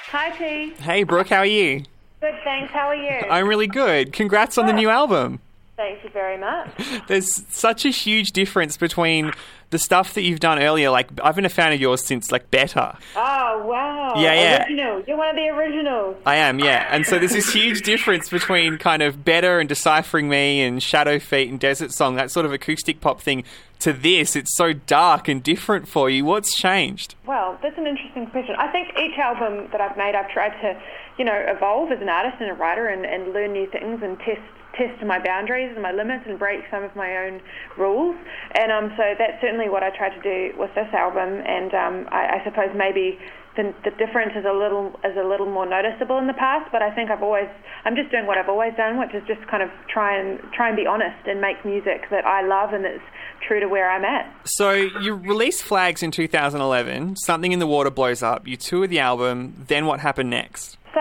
Hi, T. Hey, Brooke, how are you? Good, thanks. How are you? I'm really good. Congrats on the new album. Thank you very much. There's such a huge difference between the stuff that you've done earlier. Like, I've been a fan of yours since, like, Better. Oh, wow. Yeah. Original. You're one of the originals. I am, yeah. And so there's this huge difference between kind of Better and Deciphering Me and Shadow Feet and Desert Song, that sort of acoustic pop thing, to this. It's so dark and different for you. What's changed? Well, that's an interesting question. I think each album that I've made, I've tried to, evolve as an artist and a writer and learn new things and test my boundaries and my limits and break some of my own rules. And so that's certainly what I tried to do with this album. And I suppose maybe the difference is a little more noticeable in the past, but I think I'm just doing what I've always done, which is just kind of try and be honest and make music that I love and that's true to where I'm at. So you released Flags in 2011, Something in the Water blows up, you toured the album, then what happened next? So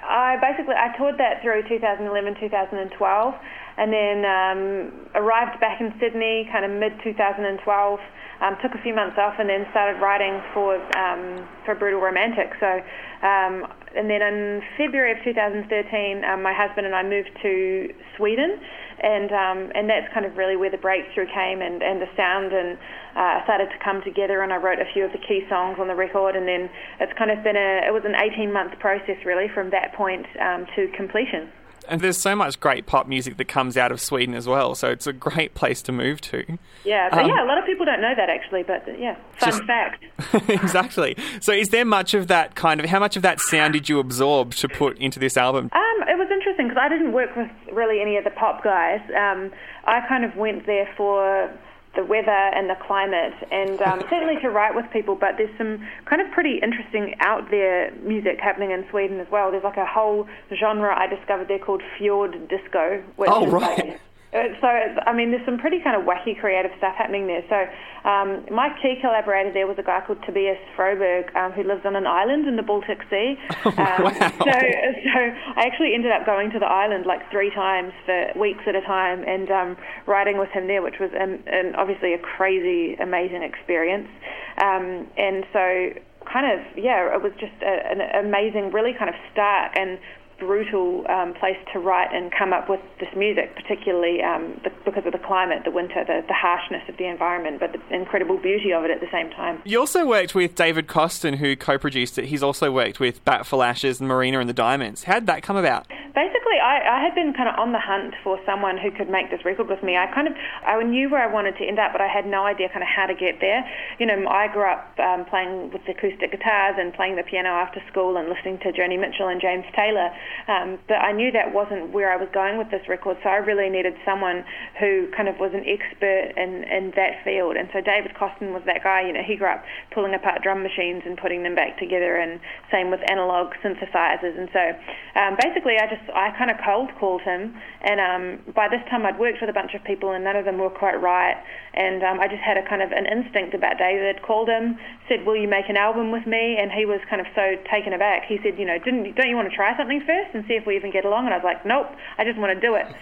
I toured that through 2011, 2012, and then arrived back in Sydney kind of mid-2012, took a few months off and then started writing for Brutal Romantic. So, and then in February of 2013, my husband and I moved to Sweden, and that's kind of really where the breakthrough came and the sound and started to come together, and I wrote a few of the key songs on the record, and then it's kind of been it was an 18-month process really from that point to completion. And there's so much great pop music that comes out of Sweden as well, so it's a great place to move to. Yeah, but a lot of people don't know that actually, but yeah, fun fact. Exactly. So is there much of that how much of that sound did you absorb to put into this album? It was interesting because I didn't work with really any of the pop guys. I kind of went there for the weather and the climate, and certainly to write with people, but there's some kind of pretty interesting out there music happening in Sweden as well. There's like a whole genre I discovered there called fjord disco. Which is right. There's some pretty kind of wacky creative stuff happening there. So my key collaborator there was a guy called Tobias Froberg, who lives on an island in the Baltic Sea. Wow. So I actually ended up going to the island like 3 times for weeks at a time and writing with him there, which was obviously a crazy, amazing experience. And so it was just an amazing, really kind of stark and brutal place to write and come up with this music, particularly because of the climate, the winter, the harshness of the environment, but the incredible beauty of it at the same time. You also worked with David Costin, who co-produced it. He's also worked with Bat for Lashes and Marina and the Diamonds. How did that come about? Basically, I had been kind of on the hunt for someone who could make this record with me. I knew where I wanted to end up, but I had no idea kind of how to get there. I grew up playing with acoustic guitars and playing the piano after school and listening to Joni Mitchell and James Taylor. But I knew that wasn't where I was going with this record, so I really needed someone who kind of was an expert in that field. And so David Costin was that guy. He grew up pulling apart drum machines and putting them back together, and same with analog synthesizers. And so basically I kind of cold called him, and by this time I'd worked with a bunch of people and none of them were quite right, and I just had a kind of an instinct about David. Called him, said, will you make an album with me? And he was kind of so taken aback. He said, don't you want to try something first and see if we even get along? And I was like, nope, I just want to do it.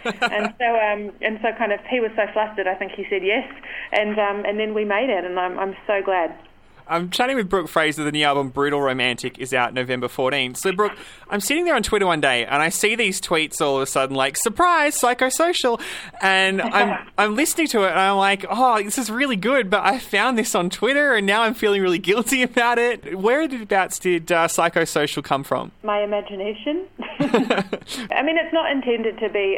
and so kind of he was so flustered, I think he said yes, and then we made it, and I'm so glad. I'm chatting with Brooke Fraser. The new album Brutal Romantic is out November 14th. So, Brooke, I'm sitting there on Twitter one day and I see these tweets all of a sudden like, surprise, psychosocial. And I'm listening to it and I'm like, oh, this is really good, but I found this on Twitter and now I'm feeling really guilty about it. Whereabouts did psychosocial come from? My imagination. It's not intended to be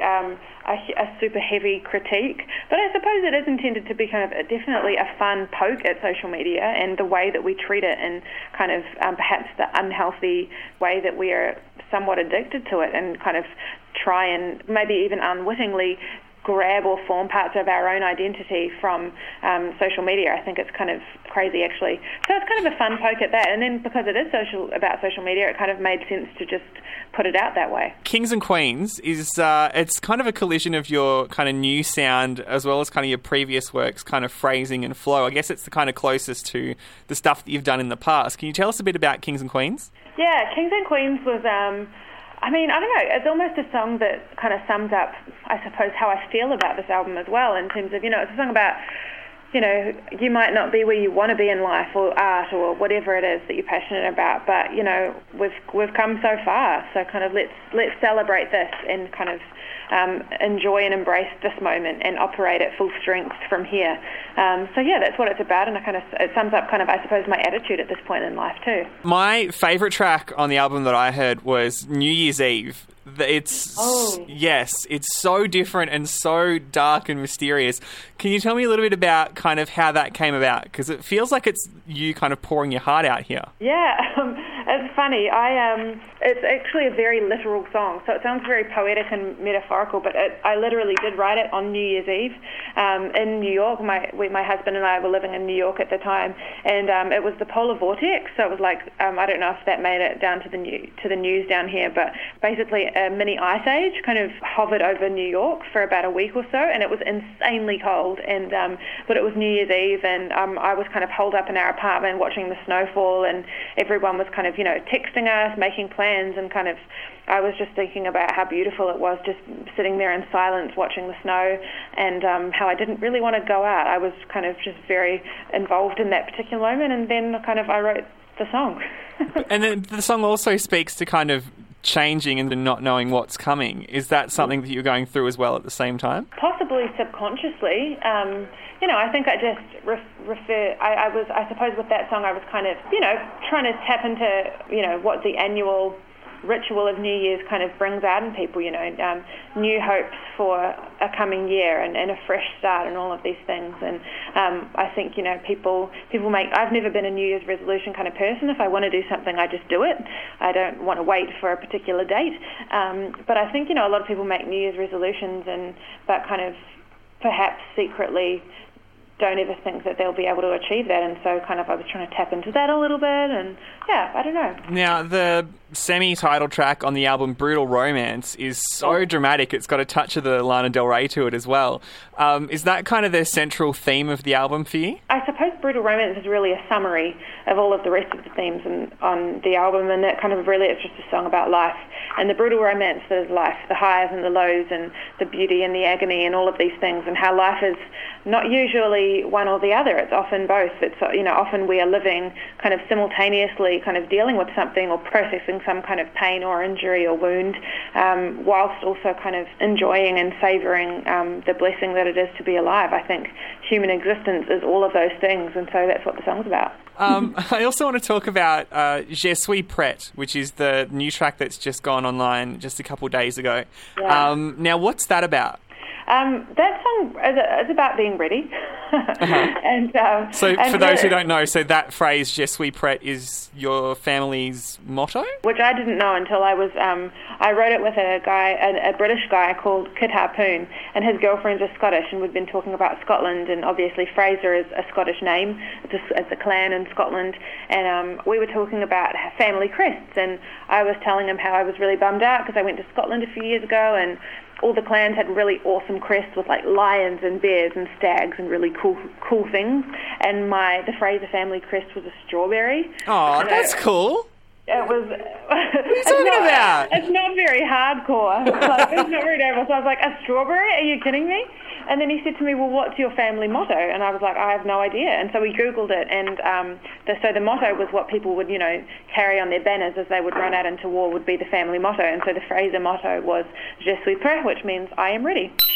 a super heavy critique, but I suppose it is intended to be kind of definitely a fun poke at social media and the way that we treat it, and kind of perhaps the unhealthy way that we are somewhat addicted to it, and kind of try and maybe even unwittingly grab or form parts of our own identity from social media. I think it's kind of crazy, actually. So it's kind of a fun poke at that. And then because it is about social media, it kind of made sense to just put it out that way. Kings and Queens is it's kind of a collision of your kind of new sound as well as kind of your previous work's kind of phrasing and flow. I guess it's the kind of closest to the stuff that you've done in the past. Can you tell us a bit about Kings and Queens? Yeah, Kings and Queens was... I don't know, it's almost a song that kind of sums up, I suppose, how I feel about this album as well, in terms of, it's a song about you know, you might not be where you want to be in life or art or whatever it is that you're passionate about, but, you know, we've come so far, so kind of let's celebrate this and kind of enjoy and embrace this moment and operate at full strength from here. So yeah, that's what it's about, and it sums up kind of, I suppose, my attitude at this point in life too. My favourite track on the album that I heard was New Year's Eve. Yes, it's so different and so dark and mysterious. Can you tell me a little bit about kind of how that came about? Because it feels like it's you kind of pouring your heart out here. Yeah, it's funny. It's actually a very literal song, so it sounds very poetic and metaphorical, but I literally did write it on New Year's Eve in New York. My husband and I were living in New York at the time, and it was the polar vortex, so it was like, I don't know if that made it down to the news down here, but basically a mini ice age kind of hovered over New York for about a week or so, and it was insanely cold, and but it was New Year's Eve, and I was kind of holed up in our apartment watching the snowfall, and everyone was kind of, you know, texting us, making plans, and kind of I was just thinking about how beautiful it was just sitting there in silence watching the snow, and how I didn't really want to go out. I was kind of just very involved in that particular moment, and then kind of I wrote the song. And then the song also speaks to kind of changing and not knowing what's coming. Is that something that you're going through as well at the same time? Possibly subconsciously. You know, I think I just I suppose with that song I was kind of, you know, trying to tap into, you know, what the annual ritual of New Year's kind of brings out in people, you know, new hopes for a coming year and a fresh start and all of these things. And I think, you know, people I've never been a New Year's resolution kind of person. If I want to do something, I just do it. I don't want to wait for a particular date. But I think, you know, a lot of people make New Year's resolutions but kind of perhaps secretly don't ever think that they'll be able to achieve that, and so kind of I was trying to tap into that a little bit, and yeah, I don't know. Now, the semi-title track on the album, Brutal Romance, is so dramatic. It's got a touch of the Lana Del Rey to it as well. Is that kind of the central theme of the album for you? I suppose Brutal Romance is really a summary of all of the rest of the themes on the album, and that kind of really it's just a song about life. And the Brutal Romance is life, the highs and the lows, and the beauty and the agony, and all of these things, and how life is not usually one or the other. It's often both. It's, you know, often we are living kind of simultaneously, kind of dealing with something or processing some kind of pain or injury or wound, whilst also kind of enjoying and savouring the blessing that it is to be alive. I think human existence is all of those things, and so that's what the song's about. I also want to talk about Je suis prête, which is the new track that's just gone online just a couple of days ago. Yeah. Now, what's that about? That song is about being ready. Uh-huh. So for those who don't know, so that phrase, Je suis prête, is your family's motto? Which I didn't know until I wrote it with a British guy called Kit Harpoon, and his girlfriends are Scottish, and we've been talking about Scotland, and obviously Fraser is a Scottish name. It's a clan in Scotland, and we were talking about family crests, and I was telling him how I was really bummed out because I went to Scotland a few years ago, and all the clans had really awesome crests with like lions and bears and stags and really cool things. And the Fraser family crest was a strawberry. Oh, that's cool. It was. What are you talking about? It's not very hardcore. Like, it's not very noble. So I was like, a strawberry? Are you kidding me? And then he said to me, well, what's your family motto? And I was like, I have no idea. And so we Googled it, and so the motto was what people would, you know, carry on their banners as they would run out into war would be the family motto. And so the Fraser motto was Je suis prêt, which means I am ready.